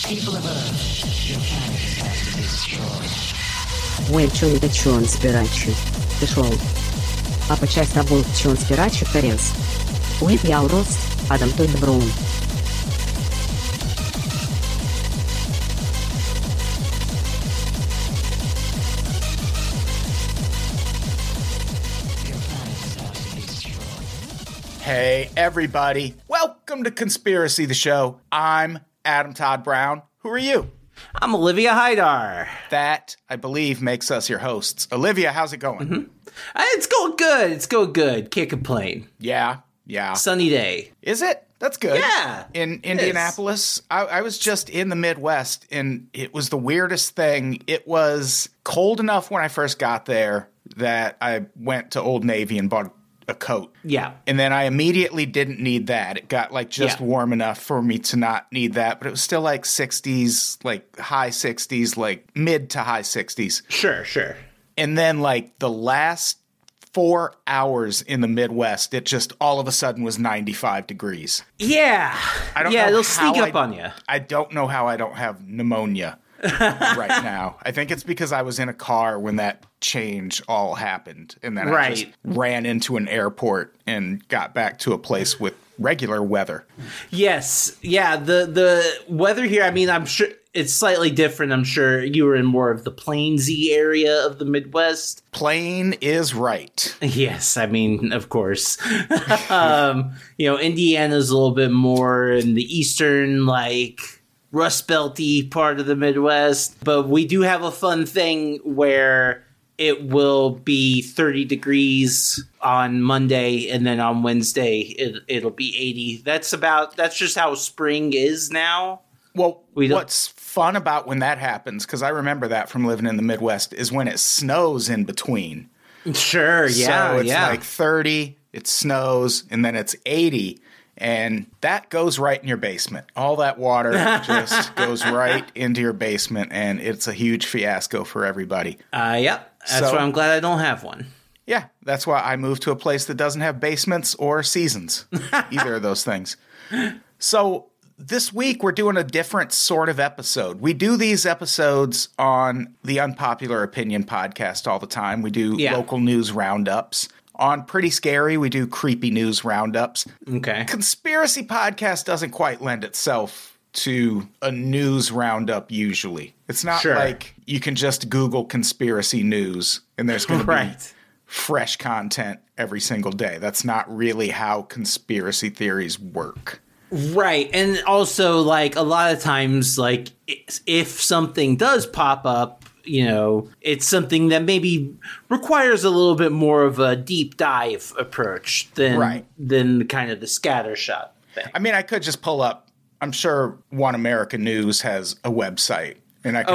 People of Earth, your planet is about to be destroyed. Ой, чё это чё он спирачи? Ты шел. А по часть обул чё он спирачи корец. Уип я урос, Адам той добром. Hey, everybody. Welcome to Conspiracy, the show. I'm Adam Todd Brown. Who are you? I'm Olivia Haidar. That, I believe, makes us your hosts. Olivia, how's it going? Mm-hmm. It's going good. It's going good. Can't complain. Yeah. Sunny day. Is it? That's good. Yeah. In Indianapolis, I was just in the Midwest, and it was the weirdest thing. It was cold enough when I first got there that I went to Old Navy and bought a coat. Yeah. And then I immediately didn't need that. It got just warm enough for me to not need that, but it was still like 60s, like high 60s, like mid to high 60s. Sure. And then like the last 4 hours in the Midwest, it just all of a sudden was 95 degrees. Yeah. I don't know they'll sneak up on you. I don't know how I don't have pneumonia right now. I think it's because I was in a car when that change all happened. And then I just ran into an airport and got back to a place with regular weather. Yes. Yeah. The weather here, I mean, I'm sure it's slightly different. I'm sure you were in more of the plainsy area of the Midwest. Plain is right. Yes. I mean, of course. Indiana's a little bit more in the eastern, like, Rust Belty part of the Midwest, but we do have a fun thing where it will be 30 degrees on Monday, and then on Wednesday it'll be 80. That's just how spring is now. Well, what's fun about when that happens, because I remember that from living in the Midwest, is when it snows in between. Sure, yeah. So it's like 30, it snows, and then it's 80. And that goes right in your basement. All that water just goes right into your basement, and it's a huge fiasco for everybody. Yep. That's why I'm glad I don't have one. Yeah, that's why I moved to a place that doesn't have basements or seasons, either of those things. So this week, we're doing a different sort of episode. We do these episodes on the Unpopular Opinion podcast all the time. We do local news roundups. On Pretty Scary, we do creepy news roundups. Okay. Conspiracy podcast doesn't quite lend itself to a news roundup usually. It's not like you can just Google conspiracy news and there's going to be fresh content every single day. That's not really how conspiracy theories work. Right. And also, like, a lot of times, like, if something does pop up, it's something that maybe requires a little bit more of a deep dive approach than kind of the scattershot thing. I mean, I could just pull up. I'm sure One America News has a website, and I could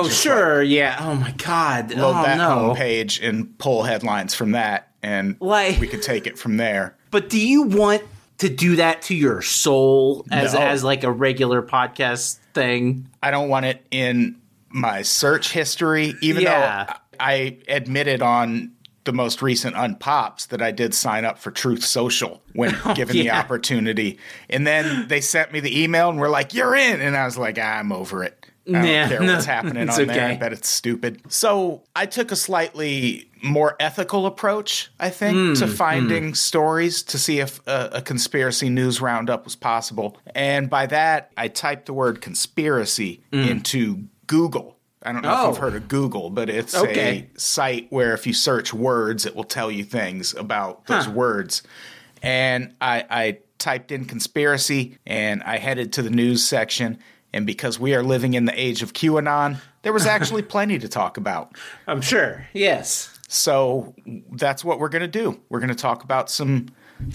Oh my God, load that homepage and pull headlines from that, and we could take it from there. But do you want to do that to your soul as like a regular podcast thing? I don't want it in my search history, even though I admitted on the most recent Unpops that I did sign up for Truth Social when given the opportunity. And then they sent me the email and were like, "You're in." And I was like, I'm over it. I don't care what's happening on there. I bet it's stupid. So I took a slightly more ethical approach, I think, to finding stories to see if a conspiracy news roundup was possible. And by that, I typed the word conspiracy into Google. I don't know if you've heard of Google, but it's a site where if you search words, it will tell you things about those words. And I typed in conspiracy, and I headed to the news section. And because we are living in the age of QAnon, there was actually plenty to talk about. I'm sure. Yes. So that's what we're going to do. We're going to talk about some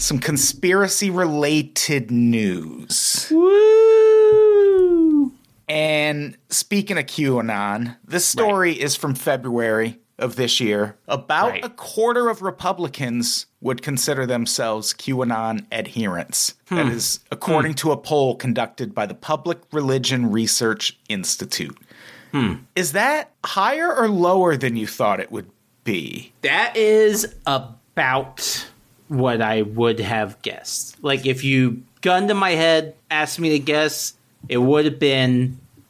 conspiracy-related news. Woo! And speaking of QAnon, this story is from February of this year. About a quarter of Republicans would consider themselves QAnon adherents. That is according to a poll conducted by the Public Religion Research Institute. Is that higher or lower than you thought it would be? That is about what I would have guessed. Like, if you gun to my head, asked me to guess, it would have been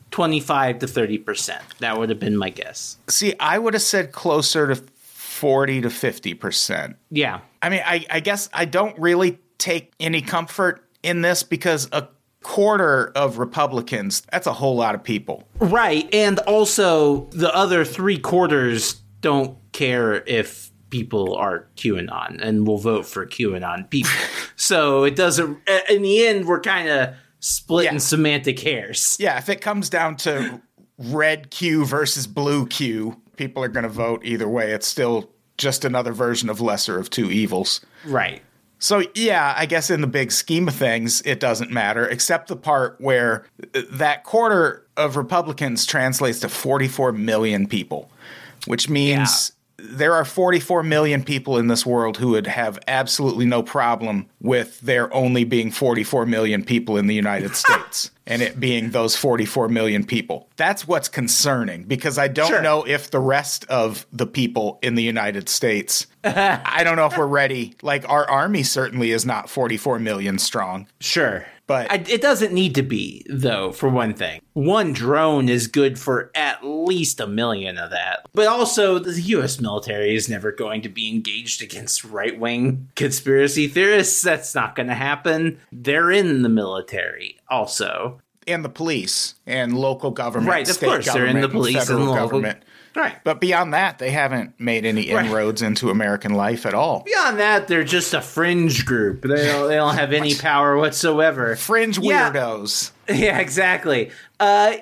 25 to 30%. That would have been my guess. See, I would have said closer to 40 to 50%. Yeah. I mean, I guess I don't really take any comfort in this because a quarter of Republicans, that's a whole lot of people. Right. And also the other 3/4 don't care if people are QAnon and will vote for QAnon people. So it doesn't, in the end, we're kind of splitting semantic hairs. Yeah. If it comes down to red Q versus blue Q, people are going to vote either way. It's still just another version of lesser of two evils. Right. So, yeah, I guess in the big scheme of things, it doesn't matter, except the part where that quarter of Republicans translates to 44 million people, which means there are 44 million people in this world who would have absolutely no problem with there only being 44 million people in the United States and it being those 44 million people. That's what's concerning, because I don't know if the rest of the people in the United States, I don't know if we're ready. Like, our army certainly is not 44 million strong. Sure. But it doesn't need to be, though, for one thing. One drone is good for at least 1 million of that. But also, the U.S. military is never going to be engaged against right-wing conspiracy theorists. That's not going to happen. They're in the military, also. And the police and local government. Right, of course, they're in the police and local government. Right. But beyond that, they haven't made any inroads into American life at all. Beyond that, they're just a fringe group. They don't have any power whatsoever. Fringe weirdos. Yeah, exactly. I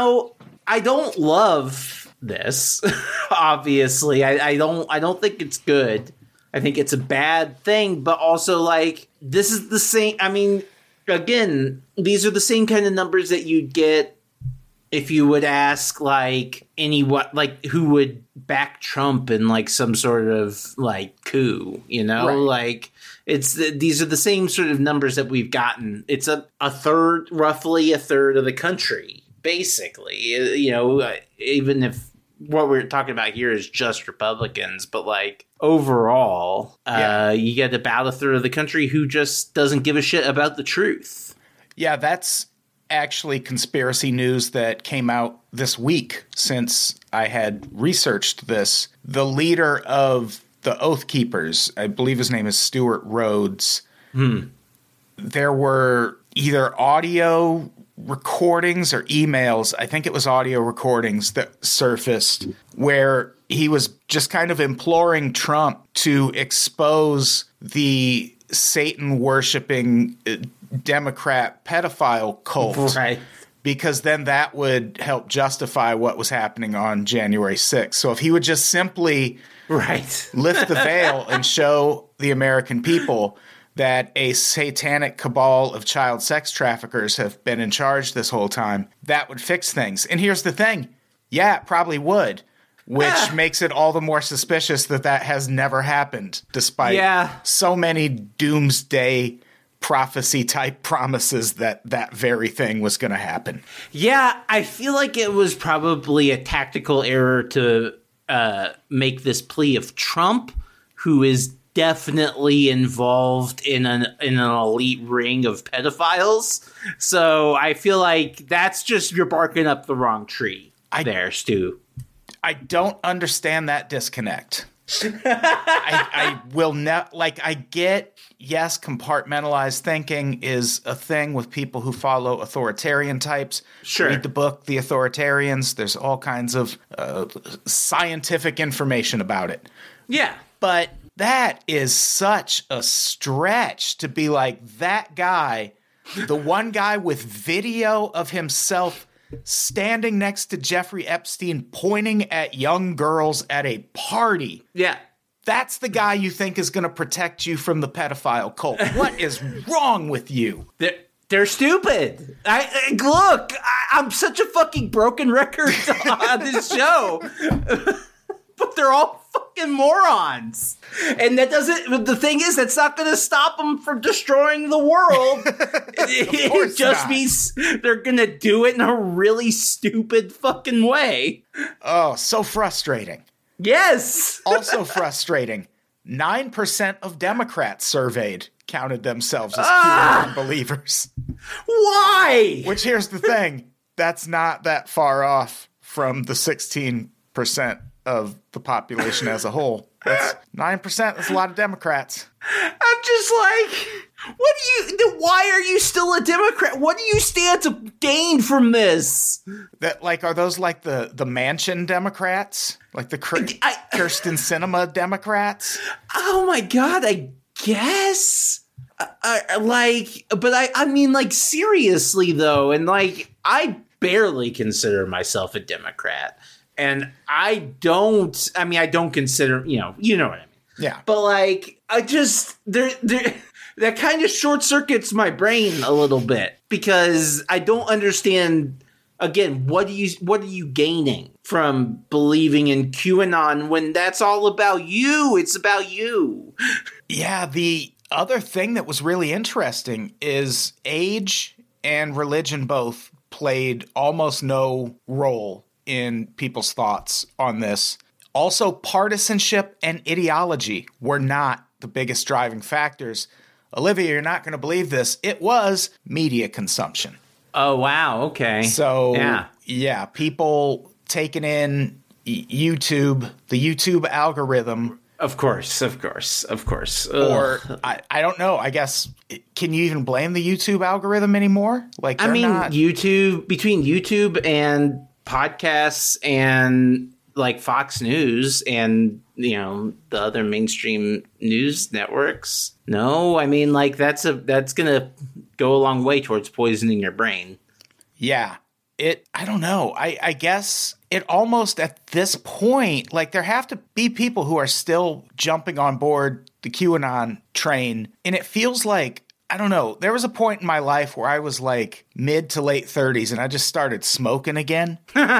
don't love this. Obviously, I don't think it's good. I think it's a bad thing. But also, like, this is the same. I mean, again, these are the same kind of numbers that you'd get if you would ask, like, who would back Trump in, like, some sort of, like, coup, you know? Right. Like, these are the same sort of numbers that we've gotten. It's roughly a third of the country, basically. You know, even if what we're talking about here is just Republicans, but, like, overall, you get about a third of the country who just doesn't give a shit about the truth. Yeah, that's actually conspiracy news that came out this week since I had researched this. The leader of the Oath Keepers, I believe his name is Stuart Rhodes. There were either audio recordings or emails, I think it was audio recordings, that surfaced where he was just kind of imploring Trump to expose the Satan-worshipping Democrat pedophile cult, right? Because then that would help justify what was happening on January 6th. So if he would just simply lift the veil and show the American people that a satanic cabal of child sex traffickers have been in charge this whole time, that would fix things. And here's the thing. Yeah, it probably would. Which makes it all the more suspicious that has never happened, despite so many doomsday prophecy type promises that very thing was going to happen. Yeah, I feel like it was probably a tactical error to make this plea of Trump, who is definitely involved in an elite ring of pedophiles. So I feel like that's just, you're barking up the wrong tree there, Stu. I don't understand that disconnect. I will not, like, I get, yes, compartmentalized thinking is a thing with people who follow authoritarian types. Sure. Read the book, The Authoritarians. There's all kinds of scientific information about it. Yeah. But that is such a stretch to be like, that guy, the one guy with video of himself standing next to Jeffrey Epstein pointing at young girls at a party. Yeah. That's the guy you think is going to protect you from the pedophile cult. What is wrong with you? They're stupid. I'm such a fucking broken record on this show. But they're all fucking morons. And the thing is, that's not going to stop them from destroying the world. It just means they're going to do it in a really stupid fucking way. Oh, so frustrating. Yes. Also frustrating. 9% of Democrats surveyed counted themselves as QAnon believers. Why? Which, here's the thing. that's not that far off from the 16% of the population as a whole. That's 9%. That's a lot of Democrats. I'm just like, why are you still a Democrat? What do you stand to gain from this? That, like, are those like the Manchin Democrats? Like the Kirsten Sinema Democrats? Oh my God, I guess. I mean, like, seriously though, and like, I barely consider myself a Democrat. And I don't consider, you know what I mean. Yeah. But like, I just, that kind of short circuits my brain a little bit because I don't understand, again, what are you gaining from believing in QAnon when that's all about you? It's about you. Yeah. The other thing that was really interesting is age and religion both played almost no role in people's thoughts on this. Also, partisanship and ideology were not the biggest driving factors. Olivia, you're not going to believe this. It was media consumption. Oh, wow. Okay. So, yeah, people taking in YouTube, the YouTube algorithm. Of course. Or, I don't know, I guess, can you even blame the YouTube algorithm anymore? Like, YouTube, between YouTube and podcasts and like Fox News and, you know, the other mainstream news networks. No, I mean, like, that's going to go a long way towards poisoning your brain. Yeah. I don't know. I guess it almost at this point, like, there have to be people who are still jumping on board the QAnon train. And it feels like, I don't know, there was a point in my life where I was like mid to late 30s and I just started smoking again. And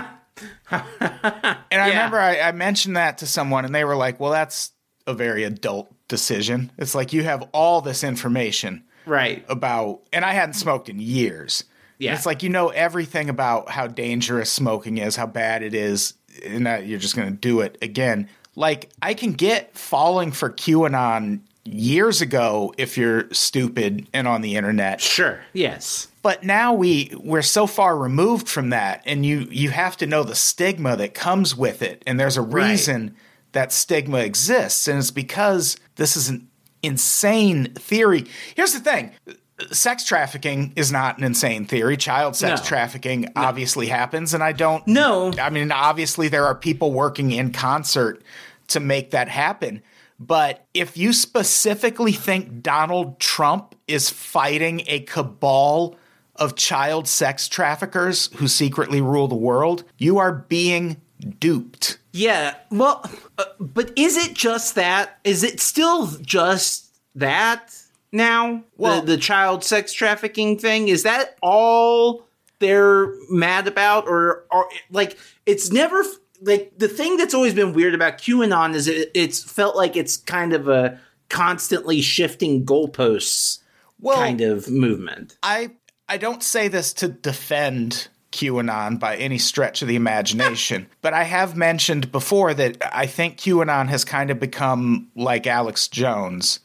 I remember I mentioned that to someone and they were like, well, that's a very adult decision. It's like you have all this information about, and I hadn't smoked in years. Yeah. And it's like, you know, everything about how dangerous smoking is, how bad it is, and that you're just going to do it again. Like, I can get falling for QAnon years ago if you're stupid and on the internet. Sure. Yes. But now we're so far removed from that, and you have to know the stigma that comes with it, and there's a reason that stigma exists, and it's because this is an insane theory. Here's the thing. Sex trafficking is not an insane theory. Child sex trafficking obviously happens, and I don't know. I mean, obviously there are people working in concert to make that happen. But if you specifically think Donald Trump is fighting a cabal of child sex traffickers who secretly rule the world, you are being duped. Yeah, well, but is it just that? Is it still just that now? Well, the child sex trafficking thing? Is that all they're mad about? Or like, it's never... Like, the thing that's always been weird about QAnon is it's felt like it's kind of a constantly shifting goalposts kind of movement. I don't say this to defend QAnon by any stretch of the imagination, but I have mentioned before that I think QAnon has kind of become like Alex Jones,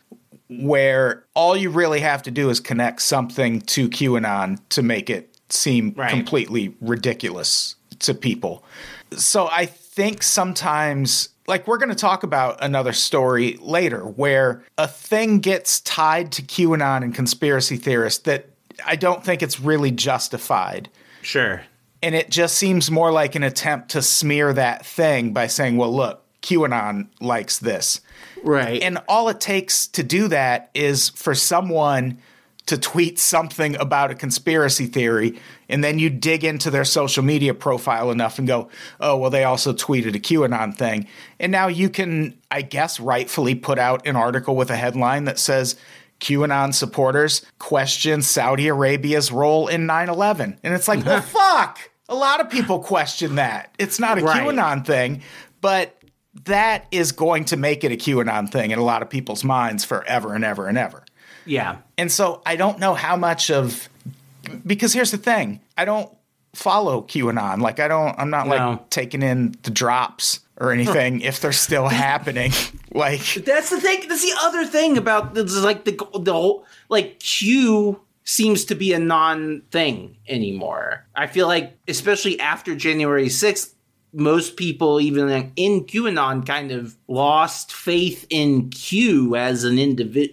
where all you really have to do is connect something to QAnon to make it seem completely ridiculous to people. So I think sometimes, like, we're going to talk about another story later where a thing gets tied to QAnon and conspiracy theorists that I don't think it's really justified. Sure. And it just seems more like an attempt to smear that thing by saying, well, look, QAnon likes this. Right. And all it takes to do that is for someone to tweet something about a conspiracy theory, and then you dig into their social media profile enough and go, oh, well, they also tweeted a QAnon thing. And now you can, I guess, rightfully put out an article with a headline that says, QAnon supporters question Saudi Arabia's role in 9/11. And it's like, well, fuck! A lot of people question that. It's not a QAnon thing, but that is going to make it a QAnon thing in a lot of people's minds forever and ever and ever. Yeah. And so I don't know how much of, because here's the thing, I don't follow QAnon. Like, I'm not like taking in the drops or anything if they're still happening. Like, that's the thing. That's the other thing about this, like the whole, like, Q seems to be a non-thing anymore. I feel like, especially after January 6th, most people, even in QAnon, kind of lost faith in Q as an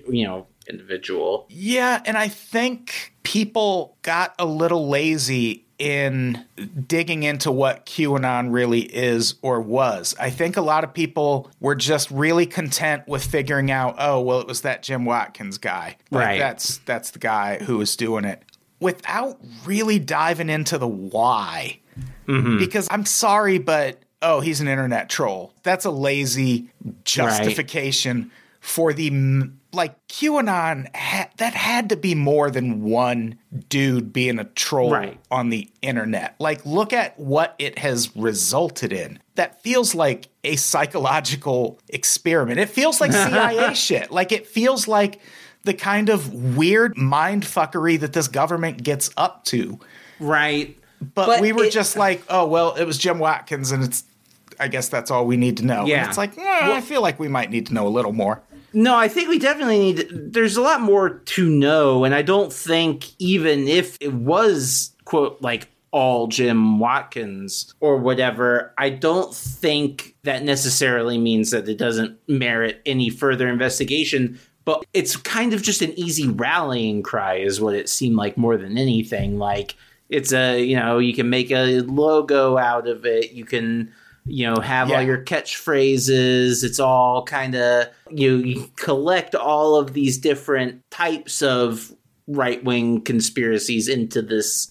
individual. Yeah, and I think people got a little lazy in digging into what QAnon really is or was. I think a lot of people were just really content with figuring out, oh, well, it was that Jim Watkins guy. Right. That's the guy who was doing it, without really diving into the why. Mm-hmm. Because I'm sorry, but, oh, he's an internet troll. That's a lazy justification for the... Like, QAnon, that had to be more than one dude being a troll on the internet. Like, look at what it has resulted in. That feels like a psychological experiment. It feels like CIA shit. Like, it feels like the kind of weird mindfuckery that this government gets up to. Right. But we were just like, oh, well, it was Jim Watkins, and I guess that's all we need to know. Yeah. And it's like, I feel like we might need to know a little more. No, I think we definitely need... There's a lot more to know, and I don't think even if it was, quote, like, all Jim Watkins or whatever, I don't think that necessarily means that it doesn't merit any further investigation, but it's kind of just an easy rallying cry is what it seemed like more than anything. Like, it's you can make a logo out of it, you can... have all your catchphrases. It's all kind of, you collect all of these different types of right-wing conspiracies into this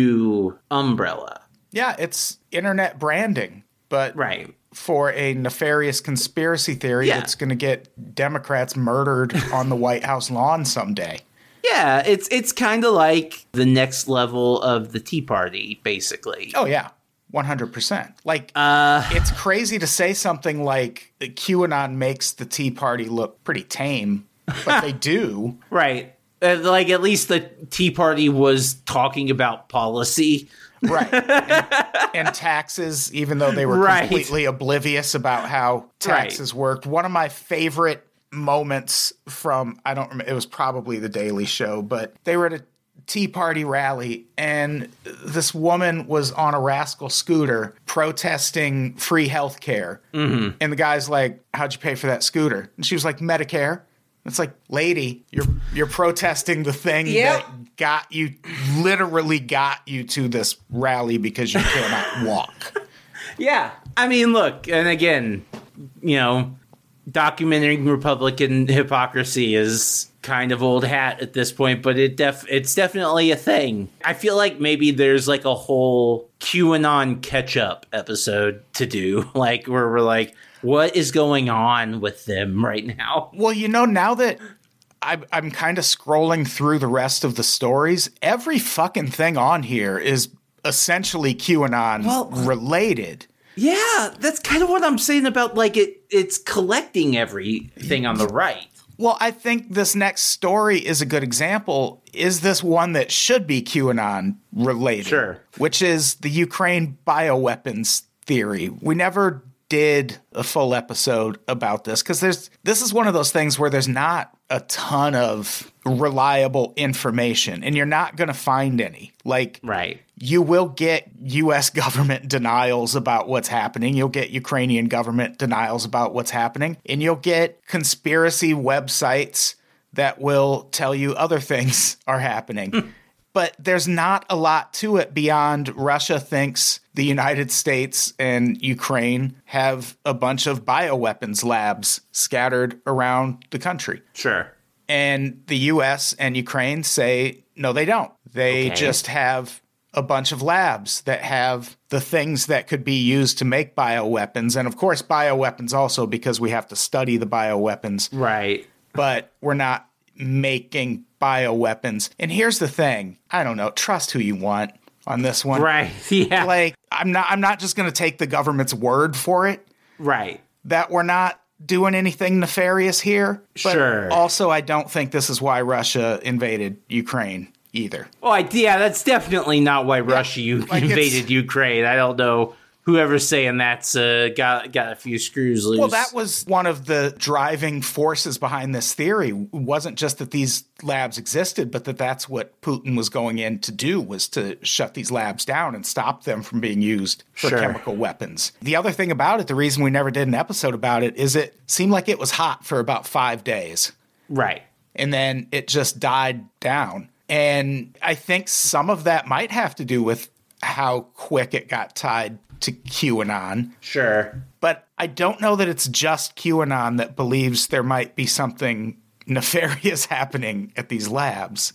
Q umbrella. Yeah, it's internet branding, but for a nefarious conspiracy theory that's going to get Democrats murdered on the White House lawn someday. Yeah, it's kind of like the next level of the Tea Party, basically. Oh, yeah. 100%. Like, it's crazy to say something like QAnon makes the Tea Party look pretty tame, but they do. Right. Like, at least the Tea Party was talking about policy. Right. And taxes, even though they were completely oblivious about how taxes worked. One of my favorite moments from, I don't remember, it was probably The Daily Show, but they were at a Tea Party rally, and this woman was on a rascal scooter protesting free health care. Mm-hmm. And the guy's like, how'd you pay for that scooter? And she was like, Medicare. It's like, lady, you're protesting the thing that literally got you to this rally because you cannot walk. Yeah. I mean, look, and again, documenting Republican hypocrisy is kind of old hat at this point, but it's definitely a thing. I feel like maybe there's like a whole QAnon catch-up episode to do, like where we're like, what is going on with them right now? Well, now that I'm kind of scrolling through the rest of the stories, every fucking thing on here is essentially QAnon related. Yeah, that's kind of what I'm saying about, like, it's collecting everything on the right. Well, I think this next story is a good example. Is this one that should be QAnon related? Sure. Which is the Ukraine bioweapons theory. We never did a full episode about this because this is one of those things where there's not a ton of reliable information, and you're not going to find any. Like, you will get U.S. government denials about what's happening. You'll get Ukrainian government denials about what's happening. And you'll get conspiracy websites that will tell you other things are happening. But there's not a lot to it beyond Russia thinks the United States and Ukraine have a bunch of bioweapons labs scattered around the country. Sure. And the U.S. and Ukraine say, no, they don't. They just have a bunch of labs that have the things that could be used to make bioweapons. And, of course, bioweapons also because we have to study the bioweapons. Right. But we're not making bioweapons. And here's the thing. I don't know. Trust who you want on this one. Right. Yeah. Like, I'm not just going to take the government's word for it. Right. That we're not doing anything nefarious here. But sure. Also, I don't think this is why Russia invaded Ukraine either. Oh, that's definitely not why Russia invaded Ukraine. I don't know whoever's saying that's got a few screws loose. Well, that was one of the driving forces behind this theory. It wasn't just that these labs existed, but that's what Putin was going in to do, was to shut these labs down and stop them from being used for chemical weapons. The other thing about it, the reason we never did an episode about it, is it seemed like it was hot for about 5 days. Right. And then it just died down. And I think some of that might have to do with how quick it got tied to QAnon. Sure. But I don't know that it's just QAnon that believes there might be something nefarious happening at these labs.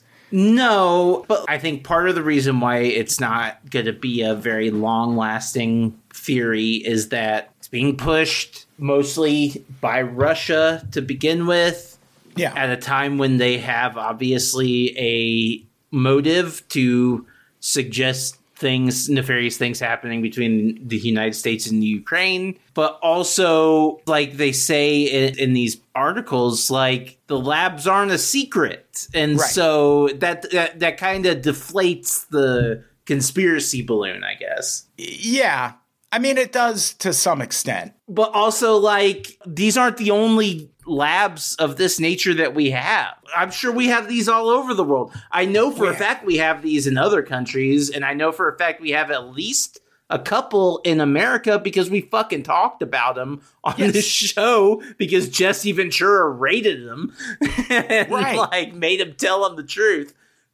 No, but I think part of the reason why it's not going to be a very long-lasting theory is that it's being pushed mostly by Russia to begin with. Yeah. At a time when they have obviously a motive to suggest nefarious things happening between the United States and the Ukraine, but also, like they say in these articles, like the labs aren't a secret, and so that kind of deflates the conspiracy balloon, I guess. Yeah, I mean it does to some extent, but also like these aren't the only labs of this nature that we have. I'm sure we have these all over the world. I know for a fact we have these in other countries, and I know for a fact we have at least a couple in America because we fucking talked about them on this show because Jesse Ventura rated them and like made him tell them the truth.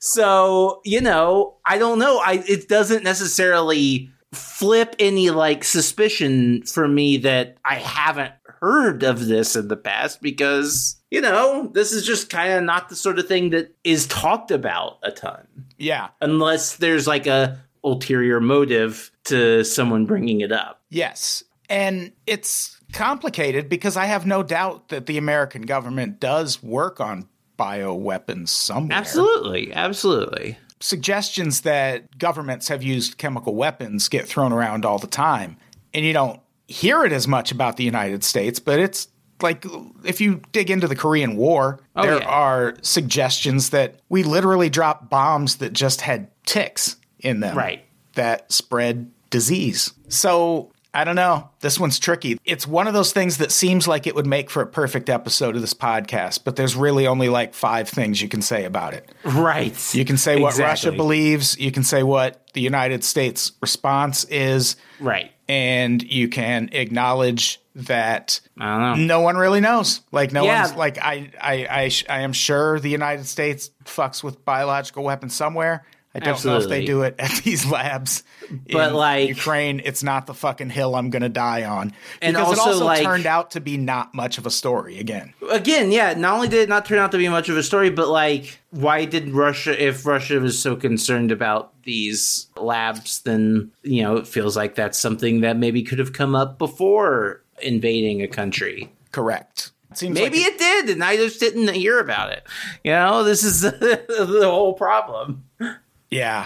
So, you know, I don't know. It doesn't necessarily flip any like suspicion for me that I haven't heard of this in the past because, you know, this is just kind of not the sort of thing that is talked about a ton. Yeah. Unless there's like a ulterior motive to someone bringing it up. Yes. And it's complicated because I have no doubt that the American government does work on bioweapons somewhere. Absolutely. Absolutely. Suggestions that governments have used chemical weapons get thrown around all the time. And you don't hear it as much about the United States, but it's like if you dig into the Korean War, there are suggestions that we literally dropped bombs that just had ticks in them that spread disease. So I don't know. This one's tricky. It's one of those things that seems like it would make for a perfect episode of this podcast, but there's really only like 5 things you can say about it. Right. You can say what Russia believes. You can say what the United States response is. Right. And you can acknowledge that no one really knows. Like no one's like, I am sure the United States fucks with biological weapons somewhere. I don't know if they do it at these labs. But in like Ukraine, it's not the fucking hill I'm going to die on. And because also, it also like, turned out to be not much of a story again. Again, yeah, not only did it not turn out to be much of a story, but like, why did Russia, if Russia was so concerned about these labs, then, you know, it feels like that's something that maybe could have come up before invading a country. Correct. Maybe it did, and I just didn't hear about it. You know, this is the whole problem. Yeah.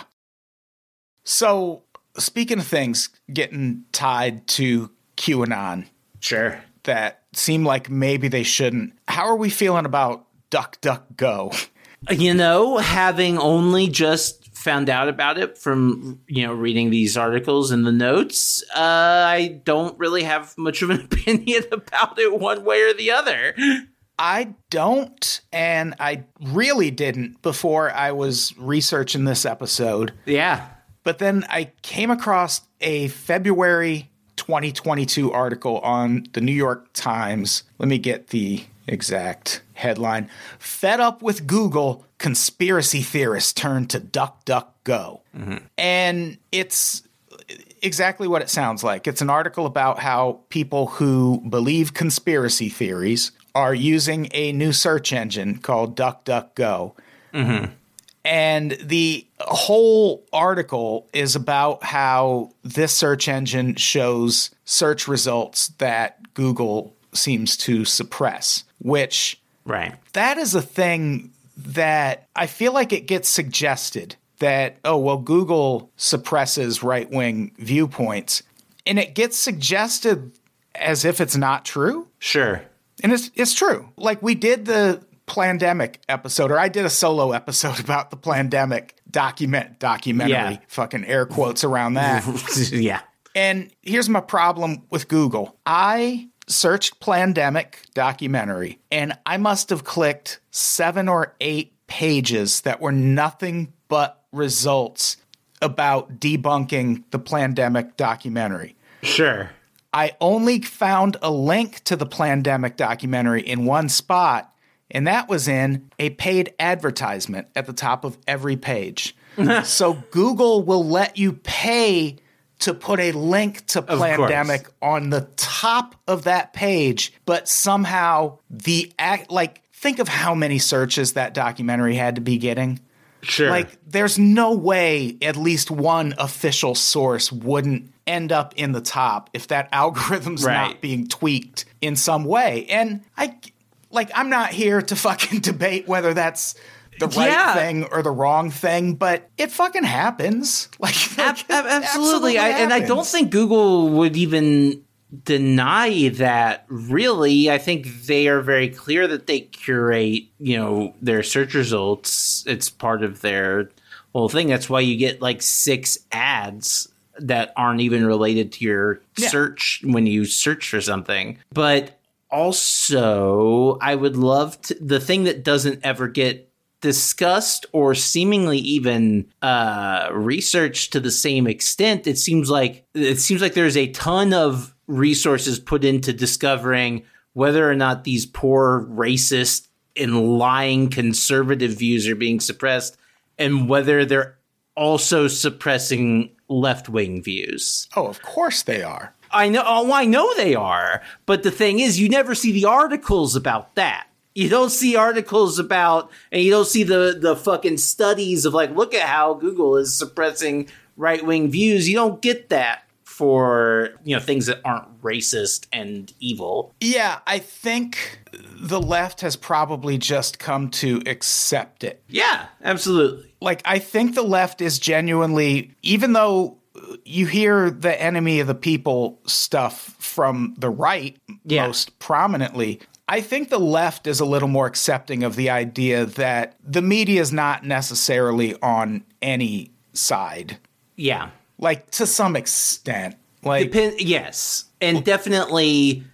So, speaking of things getting tied to QAnon. Sure. That seem like maybe they shouldn't. How are we feeling about DuckDuckGo? You know, having only just found out about it from, you know, reading these articles in the notes, I don't really have much of an opinion about it one way or the other. I don't, and I really didn't before I was researching this episode. Yeah. But then I came across a February 2022 article on the New York Times. Let me get the exact headline. Fed up with Google, conspiracy theorists turn to DuckDuckGo. Mm-hmm. And it's exactly what it sounds like. It's an article about how people who believe conspiracy theories are using a new search engine called DuckDuckGo. Mm-hmm. And the whole article is about how this search engine shows search results that Google seems to suppress, which that is a thing that I feel like it gets suggested that, oh, well, Google suppresses right-wing viewpoints. And it gets suggested as if it's not true. Sure. And it's true. Like we did the Plandemic episode, or I did a solo episode about the Plandemic documentary. Yeah. Fucking air quotes around that. Yeah. And here's my problem with Google. I searched Plandemic documentary, and I must have clicked 7 or 8 pages that were nothing but results about debunking the Plandemic documentary. Sure. I only found a link to the Plandemic documentary in one spot, and that was in a paid advertisement at the top of every page. So Google will let you pay to put a link to Plandemic on the top of that page, but somehow think of how many searches that documentary had to be getting. Sure. Like, there's no way at least one official source wouldn't end up in the top if that algorithm's not being tweaked in some way. And I'm not here to fucking debate whether that's the right thing or the wrong thing, but it fucking happens. Absolutely. And I don't think Google would even deny that, really. I think they are very clear that they curate, their search results. It's part of their whole thing. That's why you get 6 ads that aren't even related to your search when you search for something. But also, I would love to, the thing that doesn't ever get discussed or seemingly even researched to the same extent. It seems like there's a ton of resources put into discovering whether or not these poor racist and lying conservative views are being suppressed, and whether they're also suppressing left-wing views. Oh, of course they are. I know they are. But the thing is, you never see the articles about that. You don't see articles about, and you don't see the fucking studies of look at how Google is suppressing right-wing views. You don't get that for, things that aren't racist and evil. Yeah, I think the left has probably just come to accept it. Yeah, absolutely. I think the left is genuinely, even though you hear the enemy of the people stuff from the right most prominently, I think the left is a little more accepting of the idea that the media is not necessarily on any side. Yeah. To some extent. Yes. And definitely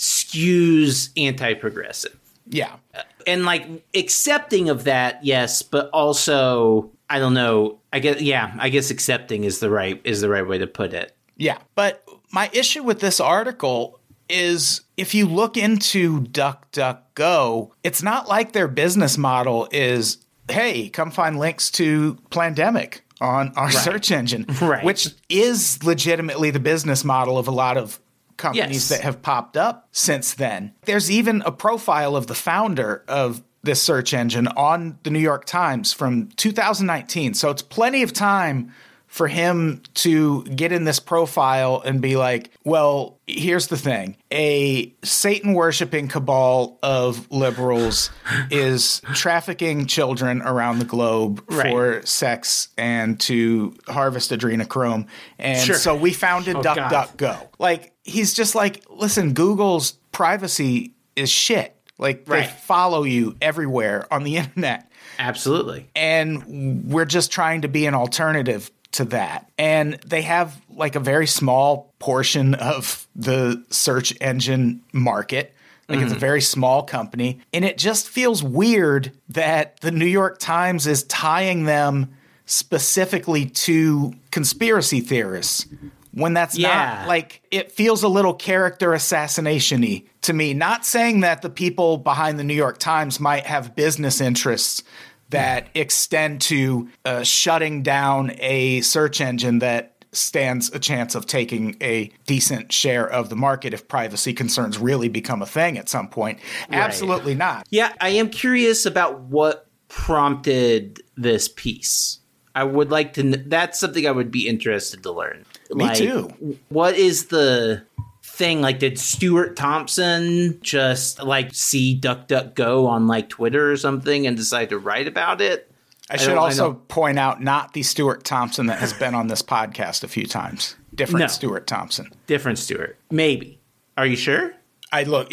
skews anti-progressive. Yeah. And accepting of that, yes, but also, I don't know, I guess accepting is the right way to put it. Yeah. But my issue with this article is, if you look into DuckDuckGo, it's not like their business model is, hey, come find links to Plandemic on our search engine, which is legitimately the business model of a lot of companies that have popped up since then. There's even a profile of the founder of this search engine on the New York Times from 2019. So it's plenty of time for him to get in this profile and be like, well, here's the thing. A Satan-worshipping cabal of liberals is trafficking children around the globe for sex and to harvest adrenochrome. And so we founded DuckDuckGo. He's just listen, Google's privacy is shit. They follow you everywhere on the internet. Absolutely. And we're just trying to be an alternative to that. And they have a very small portion of the search engine market. It's a very small company. And it just feels weird that the New York Times is tying them specifically to conspiracy theorists when that's not it feels a little character assassination-y to me. Not saying that the people behind the New York Times might have business interests that extend to shutting down a search engine that stands a chance of taking a decent share of the market if privacy concerns really become a thing at some point. Absolutely not. Yeah, I am curious about what prompted this piece. I would like to that's something I would be interested to learn. Me too. What is the thing? Did Stuart Thompson just see DuckDuckGo on Twitter or something and decide to write about it? I should also point out, not the Stuart Thompson that has been on this podcast a few times. Different Stuart Thompson. Different Stuart. Maybe. Are you sure? I looked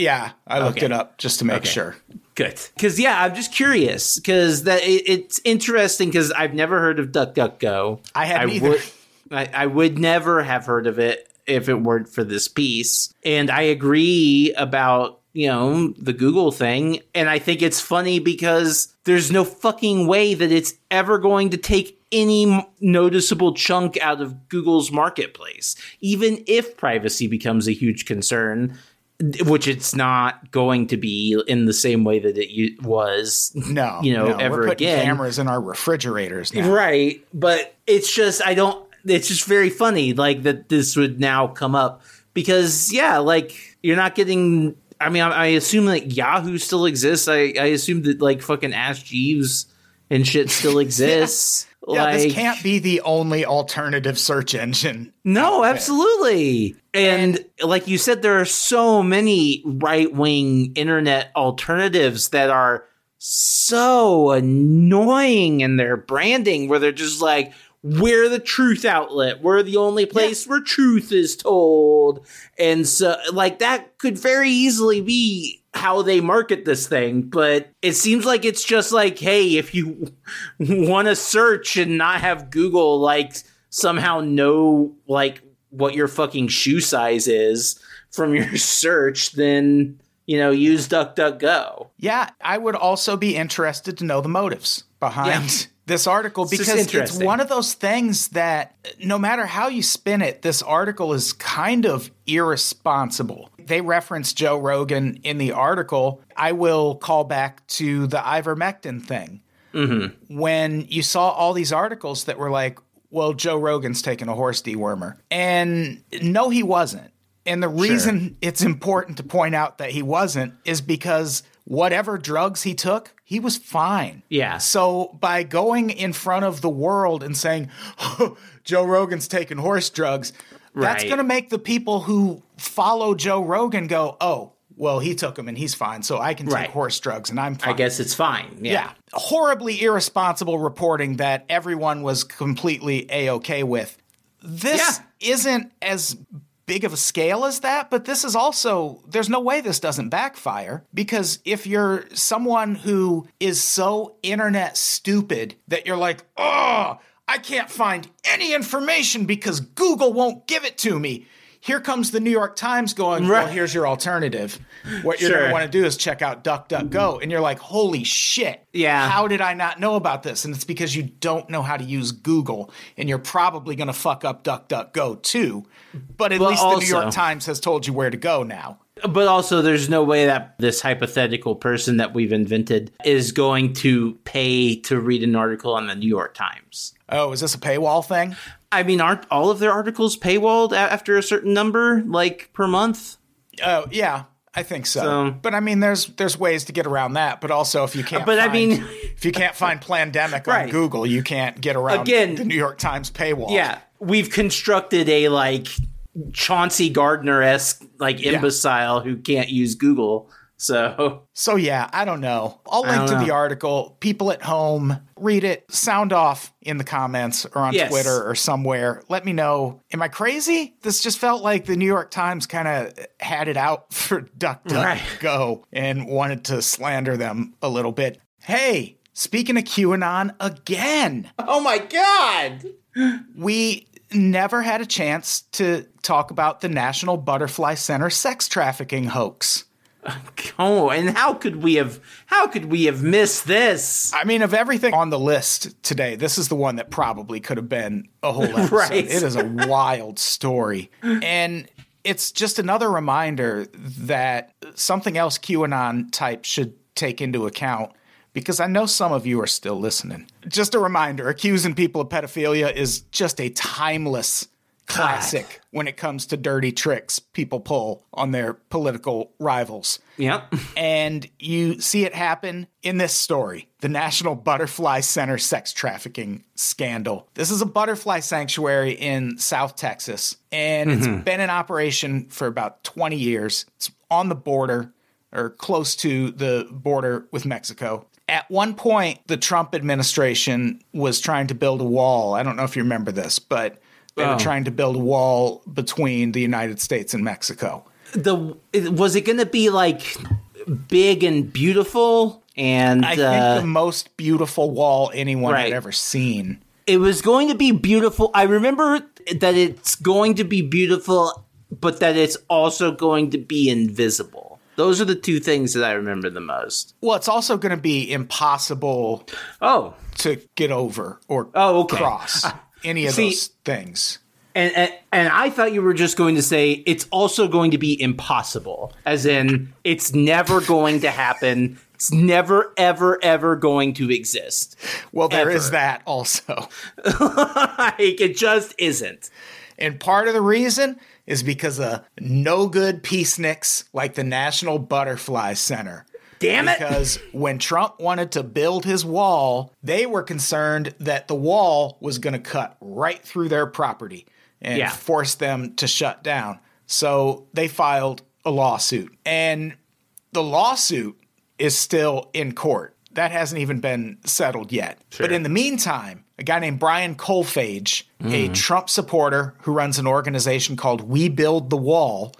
it up just to make sure. Good. Because, I'm just curious. Because it's interesting because I've never heard of DuckDuckGo. I hadn't either. I would never have heard of it if it weren't for this piece. And I agree about, the Google thing. And I think it's funny because there's no fucking way that it's ever going to take any noticeable chunk out of Google's marketplace. Even if privacy becomes a huge concern, which it's not going to be in the same way that it was, no, ever we're putting again. Cameras in our refrigerators now. Right. But it's just, it's just very funny, like, that this would now come up because, you're not getting, I assume that Yahoo still exists. I assume that, fucking Ask Jeeves and shit still exists. Yeah, this can't be the only alternative search engine. No, absolutely. And like you said, there are so many right-wing internet alternatives that are so annoying in their branding, where they're just like, we're the truth outlet. We're the only place where truth is told. And so, that could very easily be how they market this thing. But it seems like it's just like, hey, if you want to search and not have Google, somehow know, what your fucking shoe size is from your search, then, use DuckDuckGo. Yeah, I would also be interested to know the motives behind this article, because it's one of those things that no matter how you spin it, this article is kind of irresponsible. They reference Joe Rogan in the article. I will call back to the ivermectin thing. Mm-hmm. When you saw all these articles that were like, well, Joe Rogan's taking a horse dewormer. And no, he wasn't. And the reason it's important to point out that he wasn't is because whatever drugs he took, he was fine. Yeah. So by going in front of the world and saying, oh, Joe Rogan's taking horse drugs, that's going to make the people who follow Joe Rogan go, oh, well, he took them and he's fine, so I can take horse drugs and I'm fine. I guess it's fine. Yeah. Horribly irresponsible reporting that everyone was completely A-okay with. This isn't as big of a scale as that, but this is also, there's no way this doesn't backfire, because if you're someone who is so internet stupid that you're like, oh, I can't find any information because Google won't give it to me. Here comes the New York Times going, well, here's your alternative. What you're going to want to do is check out DuckDuckGo. And you're like, holy shit. Yeah. How did I not know about this? And it's because you don't know how to use Google. And you're probably going to fuck up DuckDuckGo too. But at least the New York Times has told you where to go now. But also, there's no way that this hypothetical person that we've invented is going to pay to read an article on the New York Times. Oh, is this a paywall thing? I mean, aren't all of their articles paywalled after a certain number, per month? Oh, yeah, I think so. But I mean, there's ways to get around that. But also, if you can't, if you can't find Plandemic on Google, you can't get around the New York Times paywall. Yeah, we've constructed a Chauncey Gardner-esque imbecile who can't use Google. So yeah, I don't know. I'll link to the article. People at home, read it, sound off in the comments or on Twitter or somewhere. Let me know. Am I crazy? This just felt like the New York Times kind of had it out for DuckDuckGo and wanted to slander them a little bit. Hey, speaking of QAnon again. Oh my God. We never had a chance to talk about the National Butterfly Center sex trafficking hoax. Oh, and how could we have missed this? I mean, of everything on the list today, this is the one that probably could have been a whole episode. It is a wild story. And it's just another reminder that something else QAnon type should take into account, because I know some of you are still listening. Just a reminder, accusing people of pedophilia is just a timeless classic when it comes to dirty tricks people pull on their political rivals. Yep. And you see it happen in this story, the National Butterfly Center sex trafficking scandal. This is a butterfly sanctuary in South Texas, and it's been in operation for about 20 years. It's on the border, or close to the border with Mexico. At one point, the Trump administration was trying to build a wall. I don't know if you remember this, but they were trying to build a wall between the United States and Mexico. Was it going to be big and beautiful? And I think the most beautiful wall anyone had ever seen. It was going to be beautiful. I remember that it's going to be beautiful, but that it's also going to be invisible. Those are the two things that I remember the most. Well, it's also going to be impossible to get over or cross any of those things. And I thought you were just going to say it's also going to be impossible, as in it's never going to happen. It's never, ever, ever going to exist. Well, there is that also. It just isn't. And part of the reason is because of no good peaceniks like the National Butterfly Center. Damn it. Because when Trump wanted to build his wall, they were concerned that the wall was going to cut right through their property and force them to shut down. So they filed a lawsuit. And the lawsuit is still in court. That hasn't even been settled yet. Sure. But in the meantime, a guy named Brian Kolfage, a Trump supporter who runs an organization called We Build the Wall,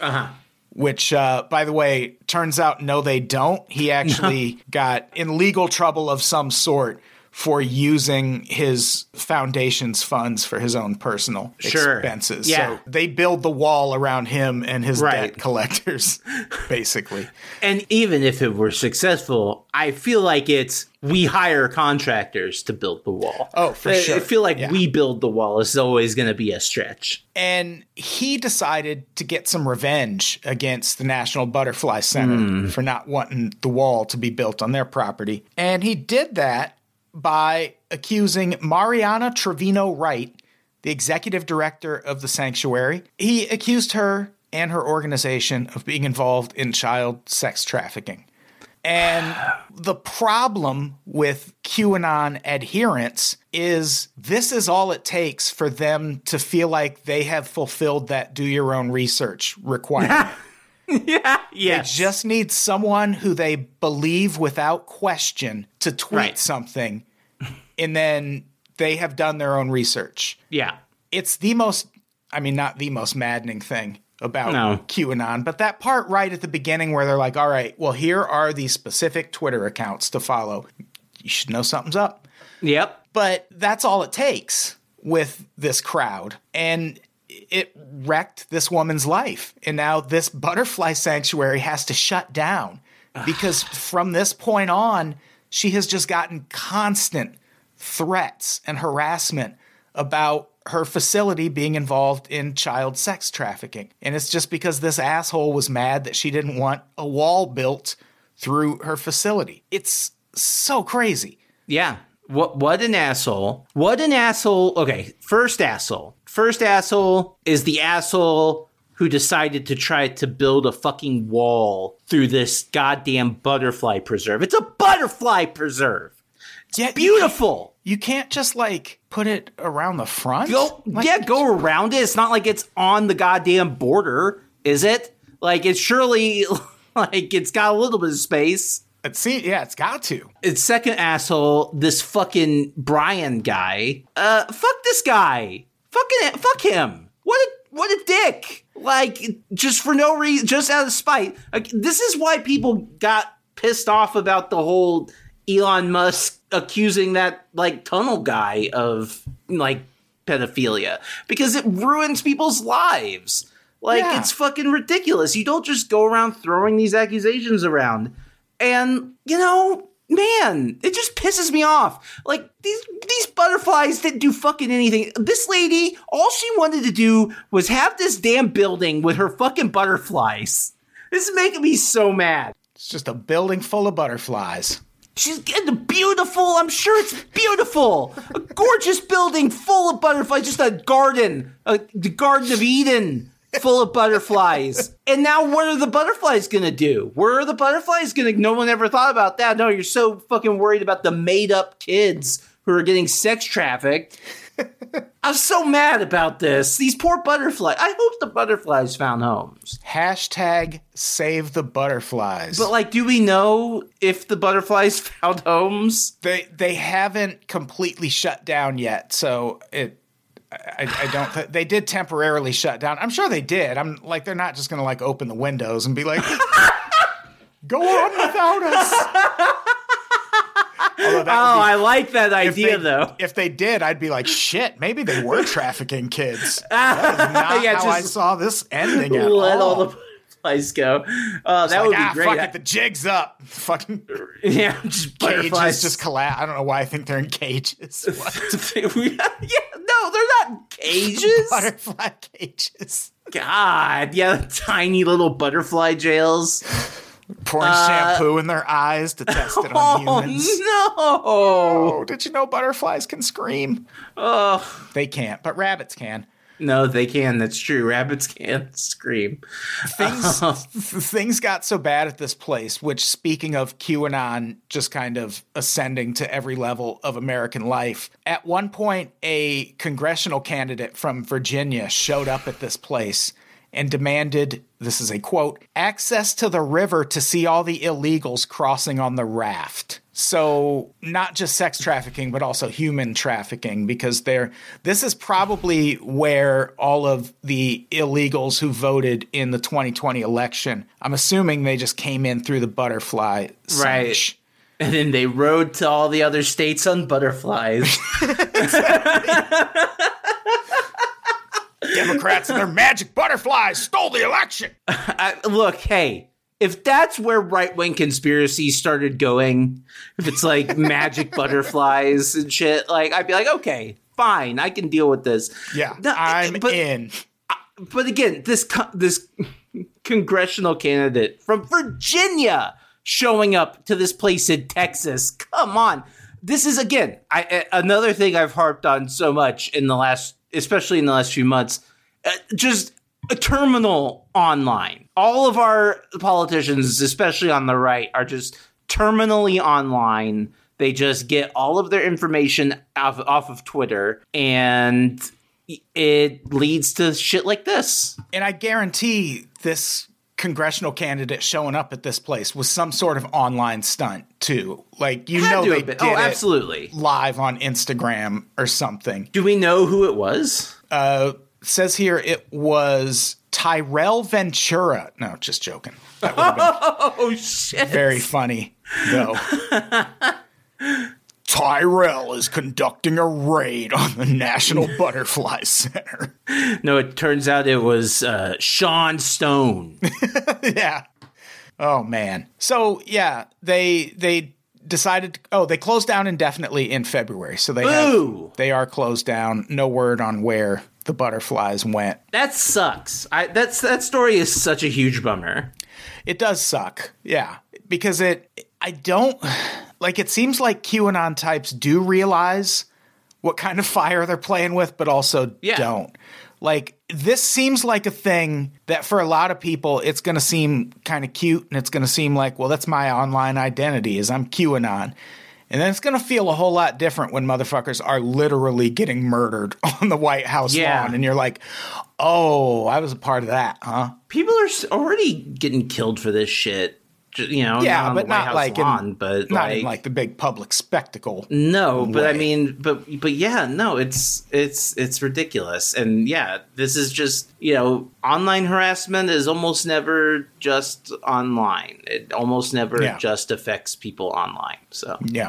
which, by the way, turns out, no, they don't. He actually got in legal trouble of some sort for using his foundation's funds for his own personal expenses. Yeah. So they build the wall around him and his debt collectors, basically. And even if it were successful, I feel like we hire contractors to build the wall. Oh, for sure. I feel like we build the wall is always going to be a stretch. And he decided to get some revenge against the National Butterfly Center for not wanting the wall to be built on their property. And he did that by accusing Mariana Trevino Wright, the executive director of the sanctuary. He accused her and her organization of being involved in child sex trafficking. And the problem with QAnon adherents is this is all it takes for them to feel like they have fulfilled that do your own research requirement. They just need someone who they believe without question to tweet something, and then they have done their own research. Yeah. It's the most, not the most maddening thing about QAnon, but that part right at the beginning where they're like, all right, well, here are these specific Twitter accounts to follow. You should know something's up. Yep. But that's all it takes with this crowd. And it wrecked this woman's life. And now this butterfly sanctuary has to shut down because from this point on, she has just gotten constant threats and harassment about her facility being involved in child sex trafficking. And it's just because this asshole was mad that she didn't want a wall built through her facility. It's so crazy. Yeah. What an asshole. What an asshole. Okay, first asshole. First asshole is the asshole who decided to try to build a fucking wall through this goddamn butterfly preserve. It's a butterfly preserve. It's beautiful. You can't just, put it around the front? Go around it. It's not like it's on the goddamn border, is it? It's surely, it's got a little bit of space. It's got to. Its second asshole, this fucking Brian guy. Fuck this guy. Fuck him. What a dick. Just for no reason, just out of spite. This is why people got pissed off about the whole Elon Musk accusing that, tunnel guy of, pedophilia. Because it ruins people's lives. It's fucking ridiculous. You don't just go around throwing these accusations around. And, man, it just pisses me off. These butterflies didn't do fucking anything. This lady, all she wanted to do was have this damn building with her fucking butterflies. This is making me so mad. It's just a building full of butterflies. She's getting beautiful. I'm sure it's beautiful. A gorgeous building full of butterflies. Just a garden. The Garden of Eden. Full of butterflies. And now what are the butterflies going to do? Where are the butterflies going to... No one ever thought about that. No, you're so fucking worried about the made-up kids who are getting sex trafficked. I'm so mad about this. These poor butterflies. I hope the butterflies found homes. # save the butterflies. But, do we know if the butterflies found homes? They haven't completely shut down yet, so I don't. They did temporarily shut down. I'm sure they did. They're not just going to open the windows and be like, "Go on without us." I like that idea, though. If they did, I'd be like, shit, maybe they were trafficking kids. That is not how I saw this ending at all. Let all the butterflies go. That would be great. Fuck it, the jig's up. Fucking just butterflies cages just collapse. I don't know why I think they're in cages. No, they're not cages. Butterfly cages. God, yeah, tiny little butterfly jails. Pouring shampoo in their eyes to test it on humans. No! Oh, did you know butterflies can scream? Oh, they can't, but rabbits can. No, they can. That's true. Rabbits can scream. Things got so bad at this place, which, speaking of QAnon just kind of ascending to every level of American life, at one point a congressional candidate from Virginia showed up at this place and demanded, this is a quote, access to the river to see all the illegals crossing on the raft. So not just sex trafficking, but also human trafficking, because this is probably where all of the illegals who voted in the 2020 election, I'm assuming they just came in through the butterfly cinch. Right. And then they rode to all the other states on butterflies. Democrats and their magic butterflies stole the election. Look, hey, if that's where right-wing conspiracies started going, if it's like magic butterflies and shit, like I'd be like, okay, fine, I can deal with this. Yeah, I'm in. But again, this congressional candidate from Virginia showing up to this place in Texas, come on. This is, again, another thing I've harped on so much especially in the last few months, just a terminal online. All of our politicians, especially on the right, are just terminally online. They just get all of their information off of Twitter, and it leads to shit like this. And I guarantee this congressional candidate showing up at this place was some sort of online stunt too. Like, they did absolutely live on Instagram or something. Do we know who it was? Says here it was Tyrell Ventura. No, just joking. That would have been shit. Very funny, though. Tyrell is conducting a raid on the National Butterfly Center. No, it turns out it was Sean Stone. Yeah. Oh, man. So, yeah, they decided, they closed down indefinitely in February. So they are closed down. No word on where the butterflies went. That sucks. That story is such a huge bummer. It does suck. Yeah. Because it seems like QAnon types do realize what kind of fire they're playing with, but also don't. Like, this seems like a thing that for a lot of people, it's going to seem kind of cute, and it's going to seem like, well, that's my online identity, is I'm QAnon. And then it's going to feel a whole lot different when motherfuckers are literally getting murdered on the White House lawn. And you're like, oh, I was a part of that, huh? People are already getting killed for this shit. Yeah, but not like in like the big public spectacle. No, but way. I mean, but yeah, no, it's ridiculous, and yeah, this is just online harassment is almost never just online. It almost never just affects people online. So yeah.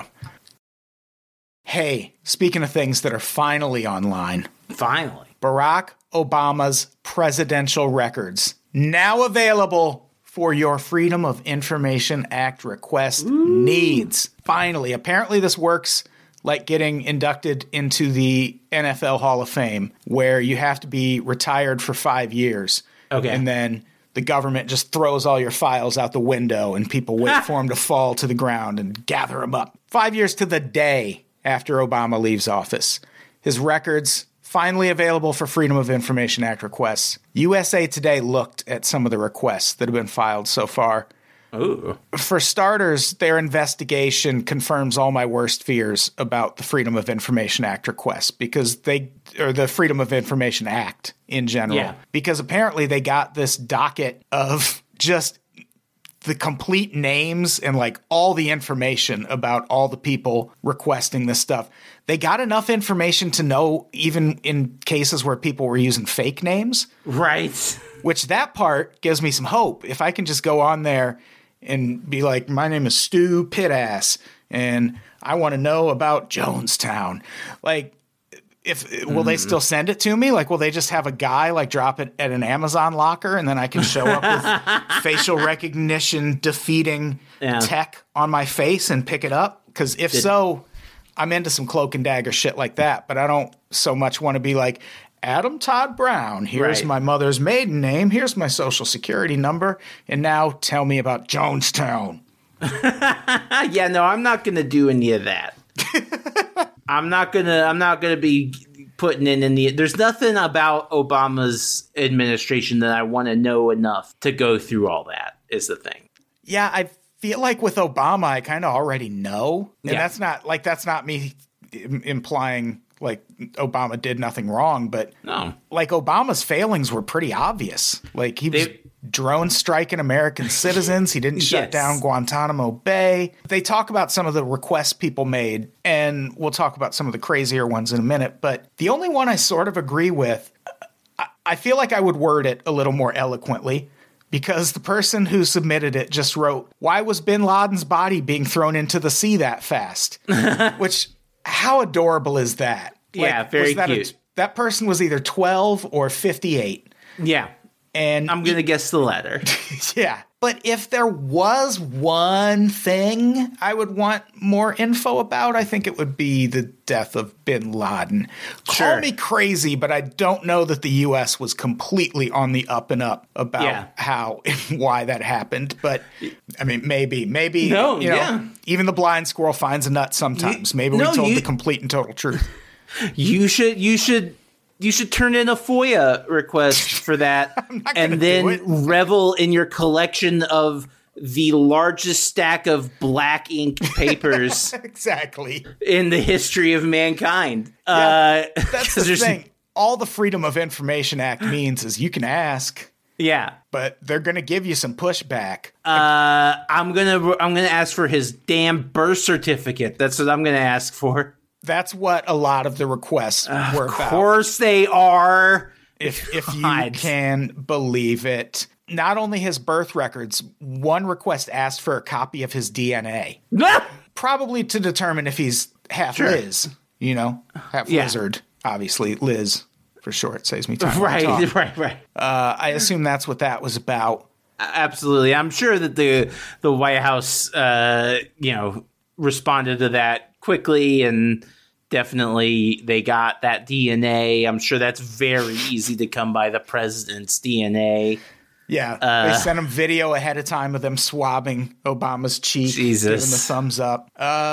Hey, speaking of things that are finally online, Barack Obama's presidential records now available for your Freedom of Information Act request needs. Finally, apparently this works like getting inducted into the NFL Hall of Fame, where you have to be retired for 5 years. Okay. And then the government just throws all your files out the window and people wait for them to fall to the ground and gather them up. 5 years to the day after Obama leaves office. His records finally available for Freedom of Information Act requests. USA Today looked at some of the requests that have been filed so far. Ooh. For starters, their investigation confirms all my worst fears about the Freedom of Information Act requests, because or the Freedom of Information Act in general, because apparently they got this docket of just the complete names and like all the information about all the people requesting this stuff. They got enough information to know even in cases where people were using fake names. Right. Which that part gives me some hope. If I can just go on there and be like, my name is Stu Pittass, and I want to know about Jonestown. Like, will they still send it to me? Like, will they just have a guy like drop it at an Amazon locker, and then I can show up with facial recognition defeating tech on my face and pick it up? Because if so, I'm into some cloak and dagger shit like that. But I don't so much want to be like, Adam Todd Brown, here's my mother's maiden name, here's my social security number, and now tell me about Jonestown. Yeah, no, I'm not going to do any of that. I'm not gonna be putting in any. There's nothing about Obama's administration that I want to know enough to go through all that. Is the thing. Yeah, I feel like with Obama, I kind of already know, and that's not me implying like Obama did nothing wrong, but like Obama's failings were pretty obvious. Like he was drone striking American citizens. He didn't shut down Guantanamo Bay. They talk about some of the requests people made, and we'll talk about some of the crazier ones in a minute. But the only one I sort of agree with, I feel like I would word it a little more eloquently, because the person who submitted it just wrote, "Why was bin Laden's body being thrown into the sea that fast?" Which, how adorable is that? Yeah, very cute. That person was either 12 or 58. Yeah. And I'm going to guess the latter. Yeah. But if there was one thing I would want more info about, I think it would be the death of bin Laden. Call me crazy, but I don't know that the U.S. was completely on the up and up about how and why that happened. But, I mean, maybe. No, you know, even the blind squirrel finds a nut sometimes. Maybe we told the complete and total truth. You should turn in a FOIA request for that and then revel in your collection of the largest stack of black ink papers exactly in the history of mankind. That's the thing. All the Freedom of Information Act means is you can ask. Yeah. But they're going to give you some pushback. I'm going to ask for his damn birth certificate. That's what I'm going to ask for. That's what a lot of the requests were about. Of course they are. If you can believe it. Not only his birth records, one request asked for a copy of his DNA. Probably to determine if he's half Liz, you know, half lizard. Obviously, Liz for short saves me time. Right. I assume that's what that was about. Absolutely. I'm sure that the White House, responded to that quickly, and definitely they got that DNA. I'm sure that's very easy to come by, the president's DNA. Yeah, they sent him video ahead of time of them swabbing Obama's cheek, giving the thumbs up.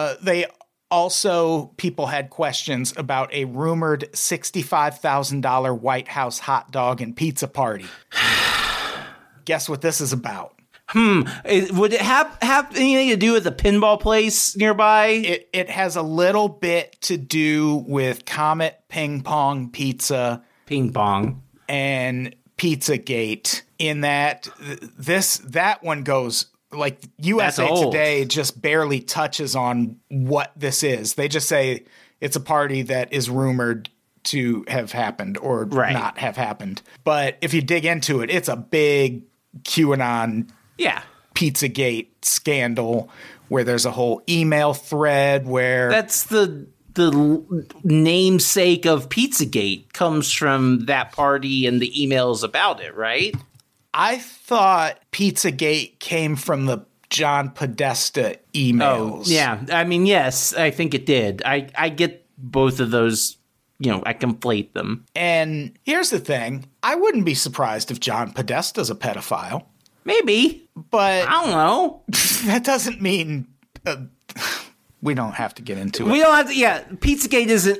People had questions about a rumored $65,000 White House hot dog and pizza party. Guess what this is about? Would it have anything to do with the pinball place nearby? It has a little bit to do with Comet Ping Pong Pizza. Ping Pong. And Pizzagate, in that that one goes, like, USA Today just barely touches on what this is. They just say it's a party that is rumored to have happened or not have happened. But if you dig into it, it's a big QAnon Pizzagate scandal where there's a whole email thread where that's the namesake of Pizzagate comes from that party and the emails about it, right? I thought Pizzagate came from the John Podesta emails. Oh, yeah. I mean, yes, I think it did. I get both of those. I conflate them. And here's the thing. I wouldn't be surprised if John Podesta's a pedophile. Maybe. But I don't know. That doesn't mean we don't have to get into it. We don't have to. Yeah, Pizzagate isn't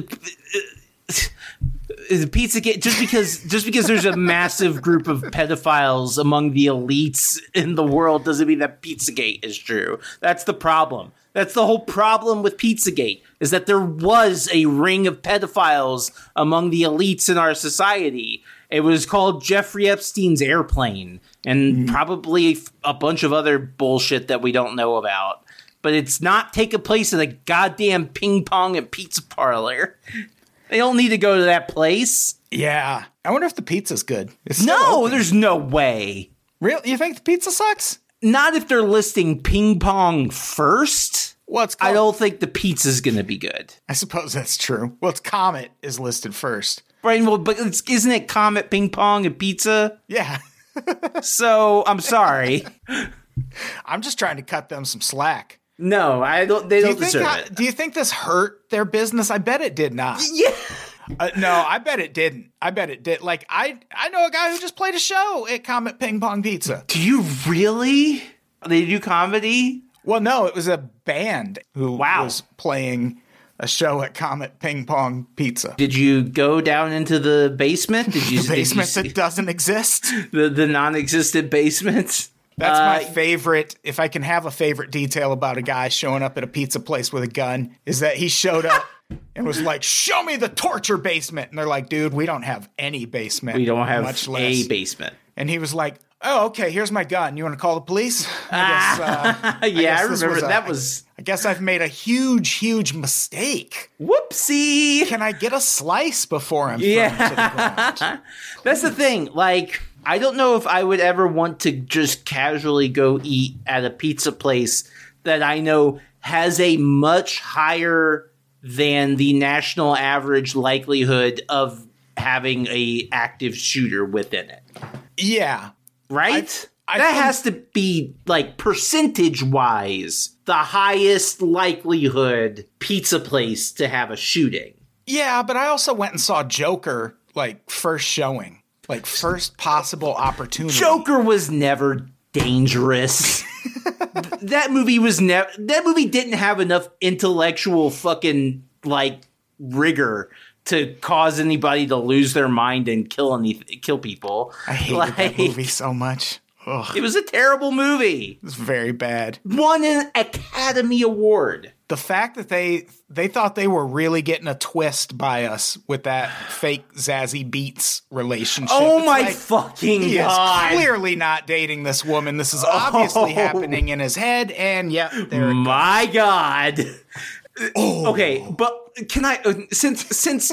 Pizzagate just because there's a massive group of pedophiles among the elites in the world doesn't mean that Pizzagate is true. That's the problem. That's the whole problem with Pizzagate, is that there was a ring of pedophiles among the elites in our society. It was called Jeffrey Epstein's airplane, and probably a bunch of other bullshit that we don't know about. But it's not taking place in a goddamn ping pong and pizza parlor. They don't need to go to that place. Yeah. I wonder if the pizza's good. No, there's no way. Really? You think the pizza sucks? not if they're listing ping pong first. Well, I don't think the pizza's going to be good. I suppose that's true. Well, it's Comet is listed first. Right, well, but isn't it Comet, ping pong, and pizza? Yeah. So, I'm sorry. I'm just trying to cut them some slack. No, I don't. They don't deserve it. Do you think this hurt their business? I bet it did not. Yeah. No, I bet it didn't. I bet it did. Like, I know a guy who just played a show at Comet Ping Pong Pizza. Do you really? They do comedy? Well, no, it was a band who was playing a show at Comet Ping Pong Pizza. Did you go down into the basement? Did you the basement that doesn't exist? The non-existent basement? That's my favorite. If I can have a favorite detail about a guy showing up at a pizza place with a gun, is that he showed up and was like, "Show me the torture basement." And they're like, "Dude, we don't have any basement. We don't have much less a basement." And he was like, "Oh, okay, here's my gun. You want to call the police?" I remember that was. I guess I've made a huge mistake. Whoopsie! Can I get a slice before I'm thrown to the ground? That's the thing. Like, I don't know if I would ever want to just casually go eat at a pizza place that I know has a much higher than the national average likelihood of having a active shooter within it. Yeah. Right? That has to be, like, percentage-wise, the highest likelihood pizza place to have a shooting. Yeah, but I also went and saw Joker, like, first showing. Like, first possible opportunity. Joker was never dangerous. That movie was that movie didn't have enough intellectual fucking, like, rigor to cause anybody to lose their mind and kill people. I hated that movie so much. Ugh. It was a terrible movie. It was very bad. Won an Academy Award. The fact that they thought they were really getting a twist by us with that fake Zazie Beetz relationship. Oh my fucking God. He is clearly not dating this woman. This is obviously happening in his head. And yeah, there it goes. My God. Oh. Okay, but can I since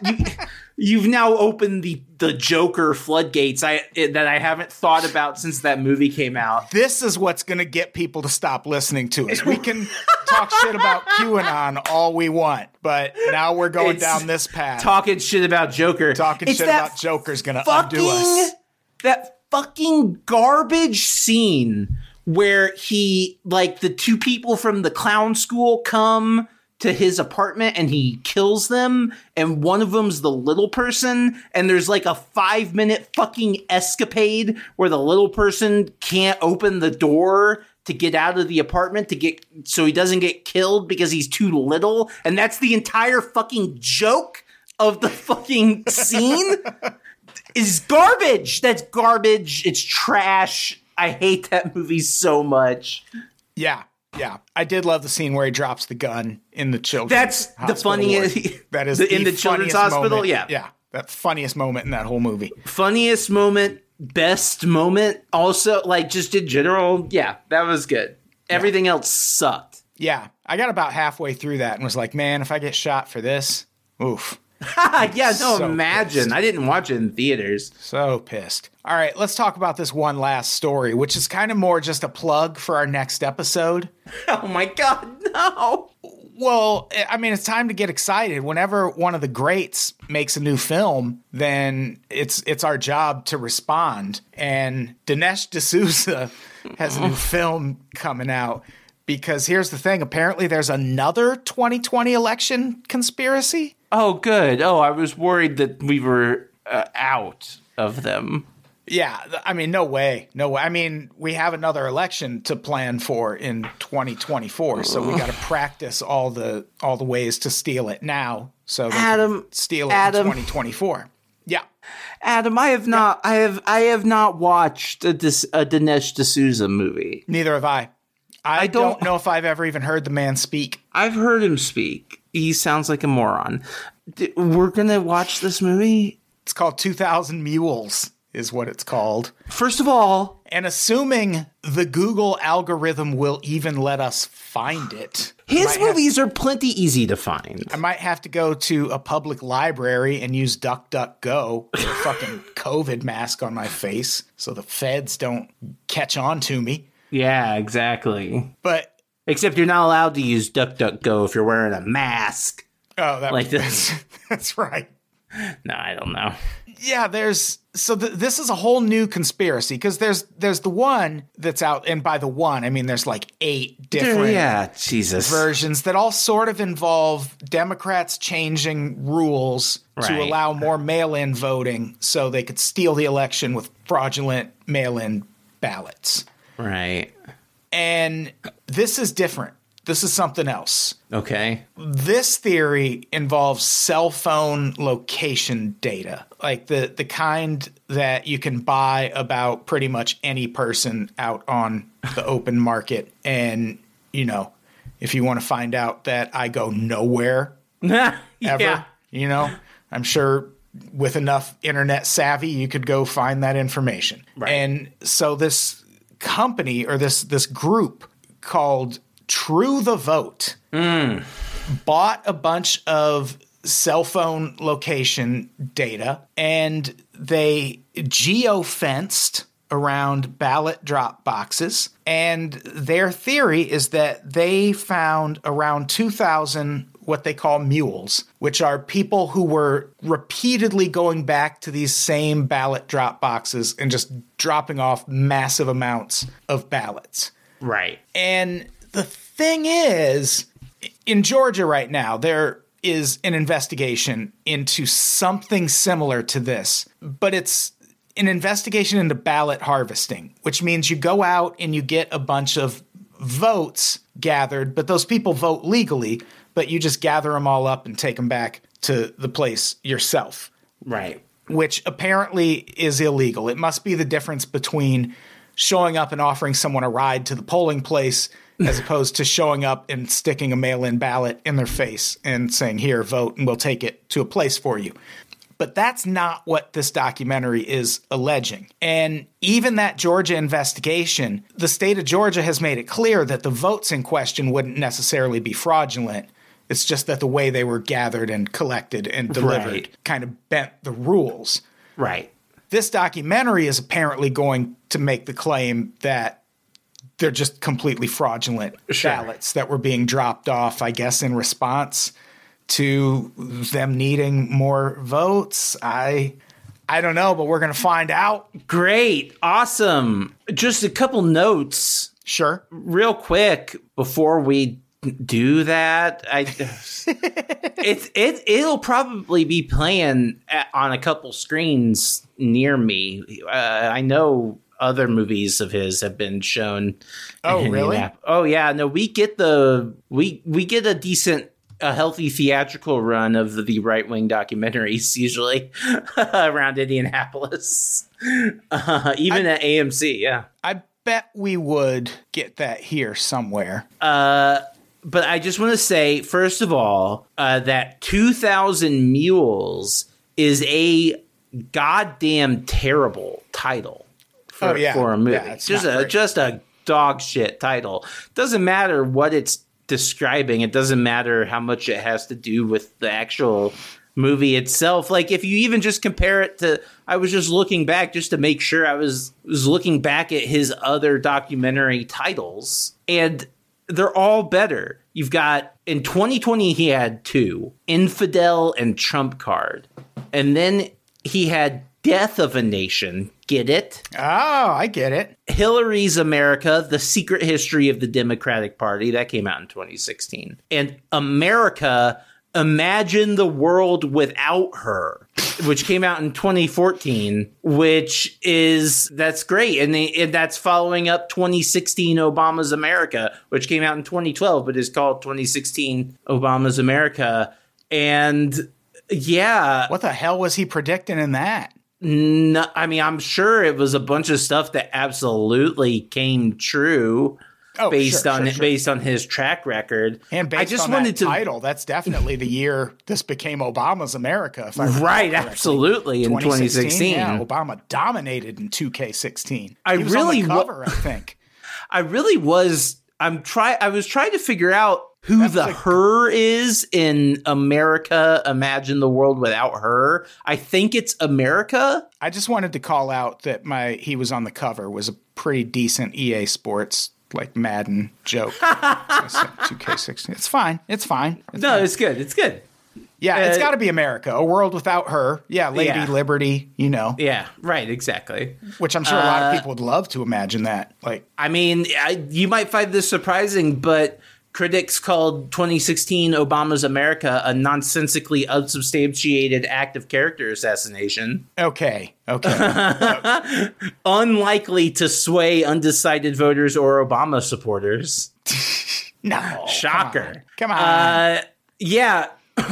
you've now opened the Joker floodgates that I haven't thought about since that movie came out. This is what's going to get people to stop listening to us. We can talk shit about QAnon all we want, but now we're going down this path. Talking shit about Joker. Talking shit about Joker's going to undo us. That fucking garbage scene where the two people from the clown school come to his apartment and he kills them, and one of them's the little person, and there's like a 5-minute fucking escapade where the little person can't open the door to get out of the apartment so he doesn't get killed because he's too little, and that's the entire fucking joke of the fucking scene. Is garbage. That's garbage. It's trash. I hate that movie so much. Yeah. I did love the scene where he drops the gun in the children's That's the funniest. That is in the children's hospital. Moment. Yeah. Yeah. That funniest moment in that whole movie. Funniest moment, best moment. Also, like, just in general. Yeah, that was good. Everything else sucked. Yeah. I got about halfway through that and was like, man, if I get shot for this, oof. Imagine. Pissed. I didn't watch it in theaters. So pissed. All right, let's talk about this one last story, which is kind of more just a plug for our next episode. Oh my God, no. Well, I mean, it's time to get excited. Whenever one of the greats makes a new film, then it's our job to respond. And Dinesh D'Souza has a new film coming out. Because here's the thing. Apparently, there's another 2020 election conspiracy. Oh, good. Oh, I was worried that we were out of them. Yeah, I mean, no way. I mean, we have another election to plan for in 2024, so we got to practice all the ways to steal it now, so Adam steal it in 2024. Yeah, Adam, I have not watched a Dinesh D'Souza movie. Neither have I. I don't know if I've ever even heard the man speak. I've heard him speak. He sounds like a moron. We're going to watch this movie? It's called 2000 Mules is what it's called. First of all. And assuming the Google algorithm will even let us find it. His movies are plenty easy to find. I might have to go to a public library and use DuckDuckGo with a fucking COVID mask on my face so the feds don't catch on to me. Yeah, exactly. But except you're not allowed to use DuckDuckGo if you're wearing a mask. Oh, like this. That's right. No, I don't know. Yeah, this is a whole new conspiracy because there's the one that's out, and by the one I mean there's like 8 different versions that all sort of involve Democrats changing rules to allow more mail-in voting so they could steal the election with fraudulent mail-in ballots. Right. And this is different. This is something else. Okay. This theory involves cell phone location data, like the kind that you can buy about pretty much any person out on the open market. And, you know, if you want to find out that I go nowhere ever, you know, I'm sure with enough internet savvy, you could go find that information. Right. And so this company or this group called True the Vote bought a bunch of cell phone location data and they geofenced around ballot drop boxes. And their theory is that they found around 2,000 what they call mules, which are people who were repeatedly going back to these same ballot drop boxes and just dropping off massive amounts of ballots. Right. And the thing is, in Georgia right now, there is an investigation into something similar to this, but it's an investigation into ballot harvesting, which means you go out and you get a bunch of votes gathered, but those people vote legally, but you just gather them all up and take them back to the place yourself. Right. Which apparently is illegal. It must be the difference between showing up and offering someone a ride to the polling place as opposed to showing up and sticking a mail-in ballot in their face and saying, here, vote, and we'll take it to a place for you. But that's not what this documentary is alleging. And even that Georgia investigation, the state of Georgia has made it clear that the votes in question wouldn't necessarily be fraudulent. It's just that the way they were gathered and collected and delivered kind of bent the rules. Right. This documentary is apparently going to make the claim that they're just completely fraudulent ballots that were being dropped off, I guess, in response to them needing more votes. I don't know, but we're going to find out. Great. Awesome. Just a couple notes. Sure. Real quick before we do that. It'll probably be playing on a couple screens near me. I know other movies of his have been shown. Oh, really? Oh, yeah. No, we get a healthy theatrical run of the right-wing documentaries usually around Indianapolis, even at AMC. Yeah, I bet we would get that here somewhere. But I just want to say, first of all, that 2,000 Mules is a goddamn terrible title for a movie. Yeah, just a dog shit title. Doesn't matter what it's describing. It doesn't matter how much it has to do with the actual movie itself. Like, if you even just compare it to, I was just looking back just to make sure I was looking back at his other documentary titles, and they're all better. You've got, in 2020, he had 2, Infidel and Trump Card. And then he had Death of a Nation. Get it? Oh, I get it. Hillary's America, The Secret History of the Democratic Party. That came out in 2016. And America, Imagine the World Without Her, which came out in 2014, that's great. And that's following up 2016 Obama's America, which came out in 2012, but is called 2016 Obama's America. And yeah. What the hell was he predicting in that? No, I mean, I'm sure it was a bunch of stuff that absolutely came true. Based on his track record, and based on that title, that's definitely the year this became Obama's America. If I remember correctly. Absolutely, in 2016, yeah, Obama dominated in 2K16. I was really on the cover, I think. I really was. I was trying to figure out who her is in America. Imagine the World Without Her. I think it's America. I just wanted to call out that he was on the cover was pretty decent EA Sports, like Madden joke. 2K16. It's fine. It's fine. It's good. It's good. Yeah, it's got to be America. A world without her. Yeah, Lady Liberty, you know. Yeah, right, exactly. Which I'm sure a lot of people would love to imagine that. Like, I mean, you might find this surprising, but critics called 2016 Obama's America a nonsensically unsubstantiated act of character assassination. Okay. Unlikely to sway undecided voters or Obama supporters. No. Shocker. Come on. Yeah.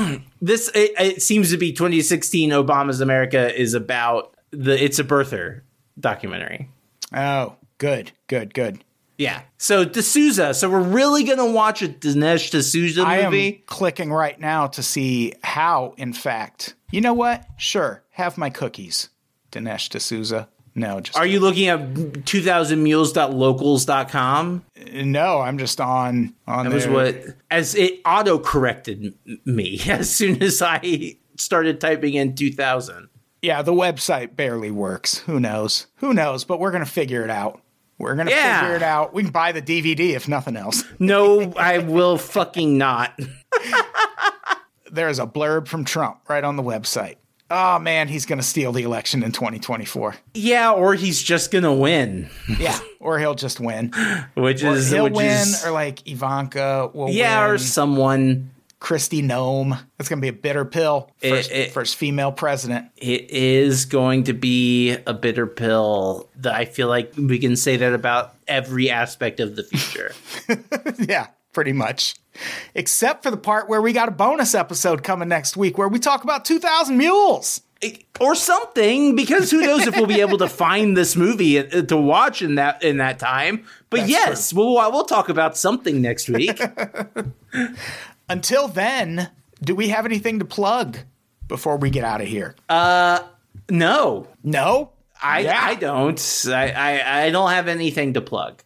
It seems to be 2016 Obama's America is about It's a Birther documentary. Oh, good. Yeah. So D'Souza. So we're really going to watch a Dinesh D'Souza movie? I am clicking right now to see how, in fact. You know what? Sure. Have my cookies. Dinesh D'Souza. No, just. Are you looking at 2000mules.locals.com? No, I'm just on That was what, as it auto-corrected me as soon as I started typing in 2000. Yeah, the website barely works. Who knows? But we're going to figure it out. Figure it out. We can buy the DVD if nothing else. No, I will fucking not. There's a blurb from Trump right on the website. Oh, man, he's going to steal the election in 2024. Yeah, or he's just going to win. Yeah, or he'll just win. He'll win, or like Ivanka will win. Yeah, or someone. Kristi Noem. It's going to be a bitter pill. First female president. It is going to be a bitter pill. I feel like we can say that about every aspect of the future. Yeah, pretty much. Except for the part where we got a bonus episode coming next week where we talk about 2000 Mules. Or something, because who knows if we'll be able to find this movie to watch in that time. But That's yes, we'll talk about something next week. Until then, do we have anything to plug before we get out of here? No. No? I don't. I don't have anything to plug.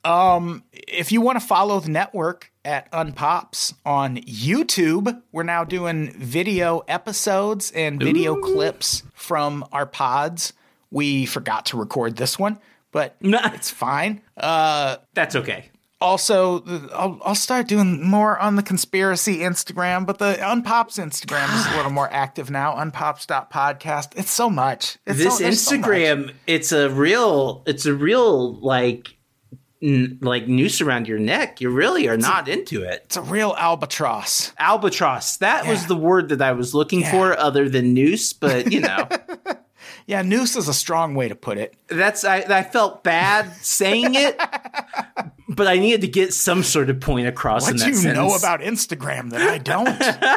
If you want to follow the network at Unpops on YouTube, we're now doing video episodes and video clips from our pods. We forgot to record this one, but it's fine. That's okay. Also, I'll start doing more on the conspiracy Instagram, but the Unpops Instagram is a little more active now. Unpops.podcast. It's so much. This Instagram, so much. It's a real like noose around your neck. You really are not into it. It's a real albatross. Albatross. That was the word that I was looking for, other than noose, but you know. Yeah, noose is a strong way to put it. I felt bad saying it, but I needed to get some sort of point across in that sentence. What do you know about Instagram that I don't?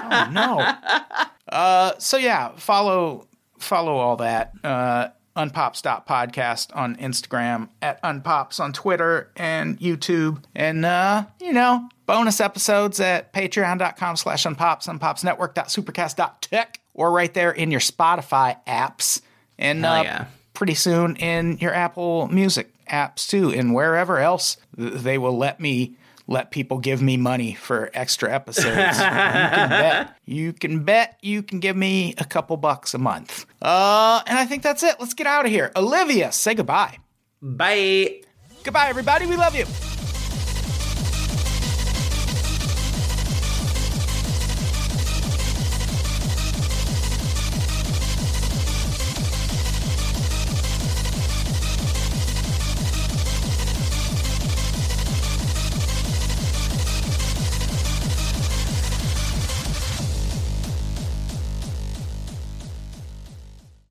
Oh, no. So yeah, follow all that. Unpops.podcast on Instagram, at Unpops on Twitter and YouTube. And, bonus episodes at patreon.com/unpops, unpopsnetwork.supercast.tech, or right there in your Spotify apps. And pretty soon in your Apple Music apps too, and wherever else they will let people give me money for extra episodes. You can bet you can give me a couple bucks a month. And I think that's it. Let's get out of here. Olivia, say goodbye. Bye. Goodbye, everybody. We love you.